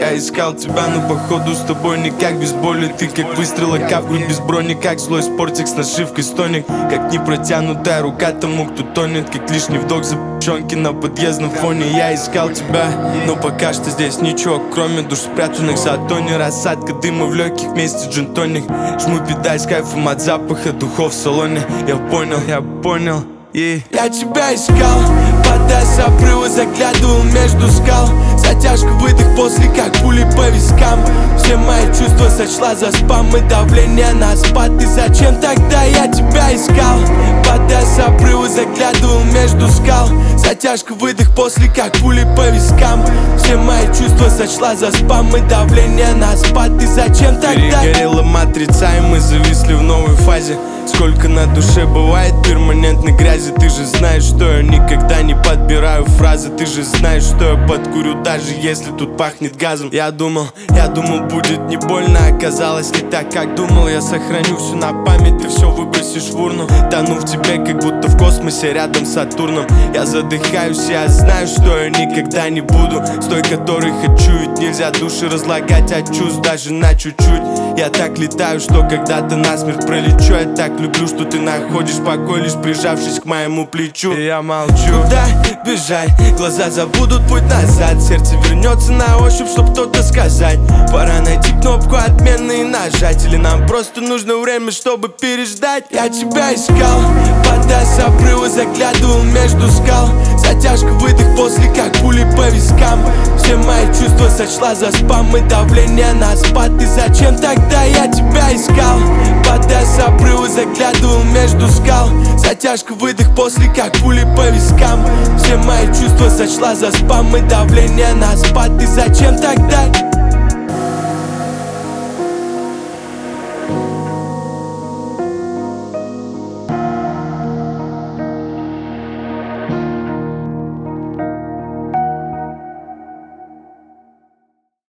Я искал тебя, но походу с тобой никак. Без боли ты как выстрел АК в грудь без брони. Как злой спортик с нашивкой стоник. Как непротянутая рука тому, кто тонет. Как лишний вдох запчонки на подъездном фоне. Я искал тебя, но пока что здесь ничего, кроме душ спрятанных за тони. Рассадка дыма в легких вместе джин-тоник. Жму педаль с кайфом от запаха духов в салоне. Я понял, Я тебя искал, вода с обрыва, заглядывал между скал. Затяжка, выдох после, как пули по вискам. Все мои чувства сочла за спам и давление на спад. И зачем тогда я тебя искал? Вода с обрыва, заглядывал между скал. Затяжка, выдох после, как пули по вискам. Все мои чувства сочла за спам и давление на спад. И зачем тогда? Перегорела матрица, и мы зависли в новой фазе. Сколько на душе бывает перманентной грязи. Ты же знаешь, что я никогда не подбираю фразы. Ты же знаешь, что я подкурю, даже если тут пахнет газом. Я думал, будет не больно. Оказалось не так, как думал. Я сохраню все на память, ты все выбросишь в урну. Тону в тебе, как будто в космосе рядом с Сатурном. Я задыхаюсь, я знаю, что я никогда не буду с той, которой хочу. Ведь нельзя души разлагать от чувств даже на чуть-чуть. Я так летаю, что когда-то насмерть пролечу. Я так люблю, что ты находишь покой, лишь прижавшись к моему плечу. И я молчу. Куда бежать? Глаза забудут путь назад. Сердце вернется на ощупь, чтоб кто-то сказать. Пора найти кнопку отмены и нажать. Или нам просто нужно время, чтобы переждать. Я тебя искал, вода с обрыва, заглядывал между скал. Затяжка, выдох после, как пули по вискам. Все мои чувства сочла за спам и давление на спад. И зачем тогда я тебя искал? Вода с обрыва, заглядывал между скал. Затяжка, выдох после, как пули по вискам. Все мои чувства сочла за спам и давление на спад. И зачем тогда?